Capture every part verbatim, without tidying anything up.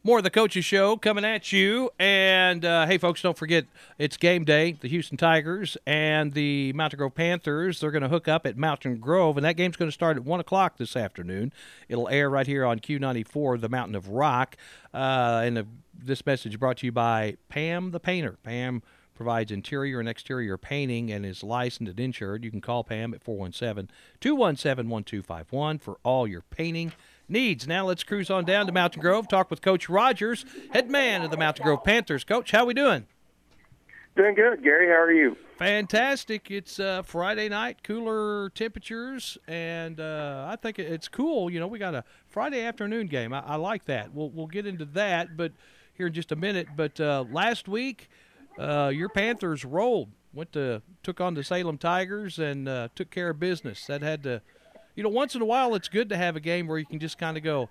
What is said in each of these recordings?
More of the Coaches Show coming at you. And, uh, hey, folks, don't forget it's game day. The Houston Tigers and the Mountain Grove Panthers, they're going to hook up at Mountain Grove, and that game's going to start at one o'clock this afternoon. It'll air right here on Q ninety-four, the Mountain of Rock. Uh, and the, this message brought to you by Pam the Painter. Pam provides interior and exterior painting and is licensed and insured. You can call Pam at four one seven, two one seven, one two five one for all your painting needs. Now let's cruise on down to Mountain Grove, talk with Coach Rogers, head man of the Mountain Grove Panthers. Coach, how we doing? Doing good, Gary. How are you? Fantastic. It's uh, Friday night, cooler temperatures, and uh, I think it's cool. You know, we got a Friday afternoon game. I, I like that. We'll we'll get into that, but here in just a minute. But uh, last week, uh, your Panthers rolled, went to took on the Salem Tigers, and uh, took care of business. That had to. You know, once in a while, it's good to have a game where you can just kind of go,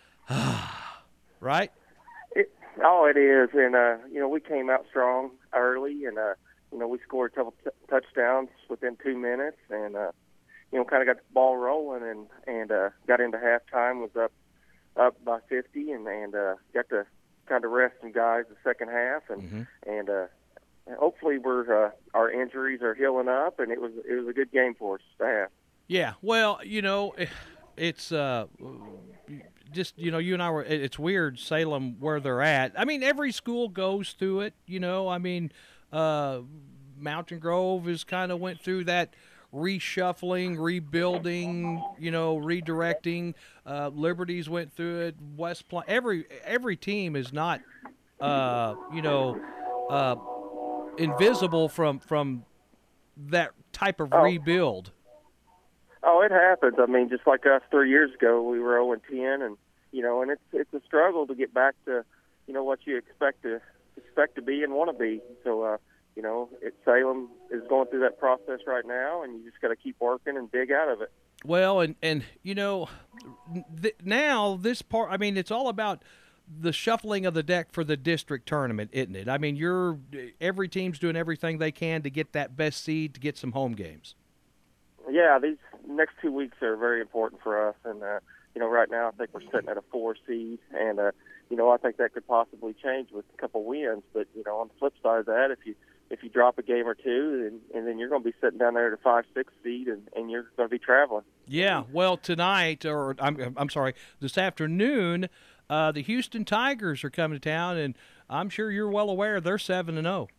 ah, right? It, oh, it is. And, uh, you know, we came out strong early, and, uh, you know, we scored a couple t- touchdowns within two minutes and, uh, you know, kind of got the ball rolling and, and uh, got into halftime, was up up by fifty, and, and uh, got to kind of rest some guys the second half. And, Mm-hmm. and uh, hopefully we're uh, our injuries are healing up, and it was it was a good game for us to have. Yeah, well, you know, it's uh, just, you know, you and I were, it's weird, Salem, where they're at. I mean, every school goes through it, you know. I mean, uh, Mountain Grove has kind of went through that reshuffling, rebuilding, you know, redirecting. Uh, Liberties went through it. West Platte, every, every team is not, uh, you know, uh, invisible from, from that type of Oh. rebuild. Oh, it happens. I mean, just like us three years ago, we were oh and ten, and you know, and it's it's a struggle to get back to, you know, what you expect to expect to be and want to be. So, uh, you know, it, Salem is going through that process right now, and you just got to keep working and dig out of it. Well, and and you know, th- now this part. I mean, it's all about the shuffling of the deck for the district tournament, isn't it? I mean, you're every team's doing everything they can to get that best seed to get some home games. Yeah, these next two weeks are very important for us, and uh, you know, right now I think we're sitting at a four seed, and uh, you know, I think that could possibly change with a couple wins. But you know, on the flip side of that, if you if you drop a game or two, and, and then you're going to be sitting down there at a five six seed, and, and you're going to be traveling. Yeah, well, tonight, or I'm I'm sorry, this afternoon, uh, the Houston Tigers are coming to town, and I'm sure you're well aware they're seven and zero.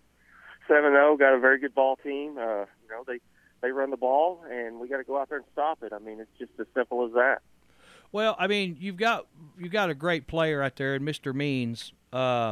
Seven zero, got a very good ball team. Uh, you know, they. They run the ball, and we got to go out there and stop it. I mean, it's just as simple as that. Well, I mean, you've got you've got a great player out there, and Mister Means uh,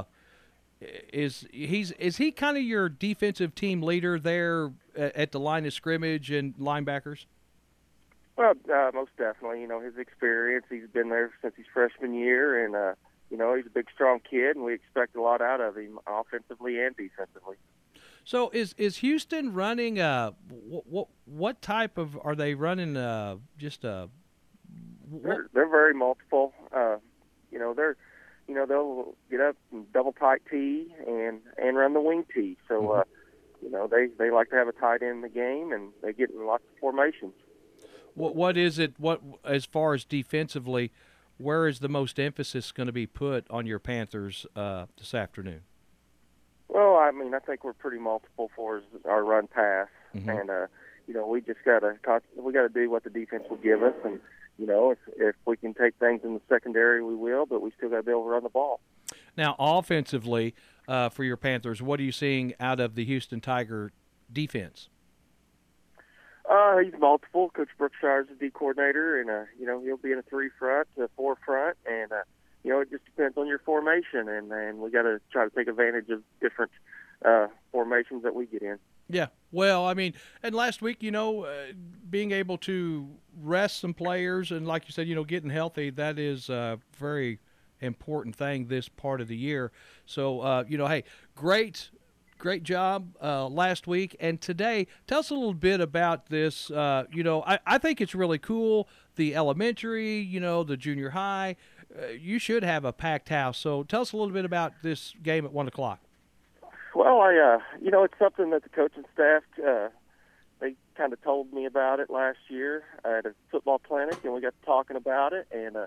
is he's is he kind of your defensive team leader there at the line of scrimmage and linebackers? Well, uh, most definitely. You know, his experience. He's been there since his freshman year, and uh, you know, he's a big, strong kid, and we expect a lot out of him, offensively and defensively. So is is Houston running uh what what, what type of are they running uh just a they're, they're very multiple. Uh, you know, they're you know they'll get up and double tight tee and and run the wing tee. So mm-hmm. uh, you know they they like to have a tight end in the game, and they get in lots of formations. What what is it? What as far as defensively, where is the most emphasis going to be put on your Panthers uh, this afternoon? Well, I mean, I think we're pretty multiple for our run pass, mm-hmm. and uh, you know, we just gotta we gotta do what the defense will give us, and you know, if if we can take things in the secondary, we will, but we still gotta be able to run the ball. Now, offensively, uh, for your Panthers, what are you seeing out of the Houston Tiger defense? Uh, he's multiple. Coach Brookshire's the D coordinator, and uh, you know, he'll be in a three front, a four front, and uh, you know, it just depends on your formation, and, and we got to try to take advantage of different uh, formations that we get in. Yeah, well, I mean, and last week, you know, uh, being able to rest some players and, like you said, you know, getting healthy, that is a very important thing this part of the year. So, uh, you know, hey, great, great job uh, last week. And today, tell us a little bit about this. Uh, you know, I, I think it's really cool, the elementary, you know, the junior high. Uh, you should have a packed house. So tell us a little bit about this game at one o'clock. Well, I, uh, you know, it's something that the coaching staff, uh, they kind of told me about it last year at a football clinic, and we got talking about it. And, uh,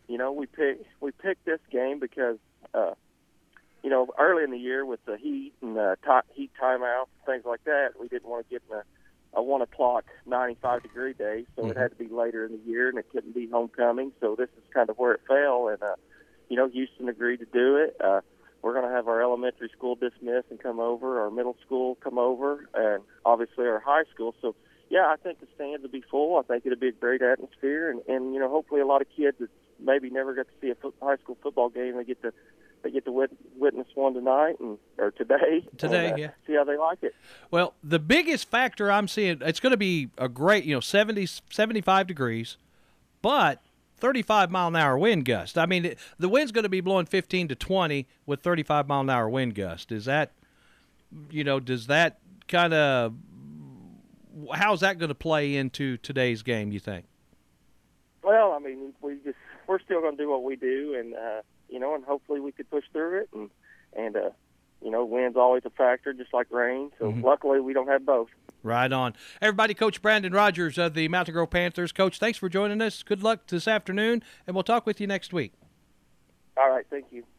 you know, we picked we picked this game because, uh, you know, early in the year with the heat and the t- heat timeouts, things like that, we didn't want to get in a, a one o'clock ninety-five degree day, so mm-hmm. it had to be later in the year, and it couldn't be homecoming. So this is kind of where it fell, and uh, you know, Houston agreed to do it. Uh, we're going to have our elementary school dismiss and come over, our middle school come over, and obviously our high school. So yeah, I think the stands will be full. I think it'll be a great atmosphere, and, and you know, hopefully a lot of kids that maybe never got to see a foot, high school football game, they get to they get to wit, witness one tonight and or today. Today, and, uh, yeah. See how they like it. Well, the biggest factor I'm seeing, it's going to be a great, you know, seventy, seventy-five degrees, but thirty-five mile an hour wind gust. I mean, it, the wind's going to be blowing fifteen to twenty with thirty-five mile an hour wind gust. Is that, you know, does that kind of, how's that going to play into today's game, you think? Well, I mean, we just, we're still going to do what we do, and, uh, you know, and hopefully we could push through it. And, and uh, you know, wind's always a factor, just like rain. So mm-hmm. luckily we don't have both. Right on. Everybody, Coach Brandon Rogers of the Mountain Grove Panthers. Coach, thanks for joining us. Good luck this afternoon, and we'll talk with you next week. All right, thank you.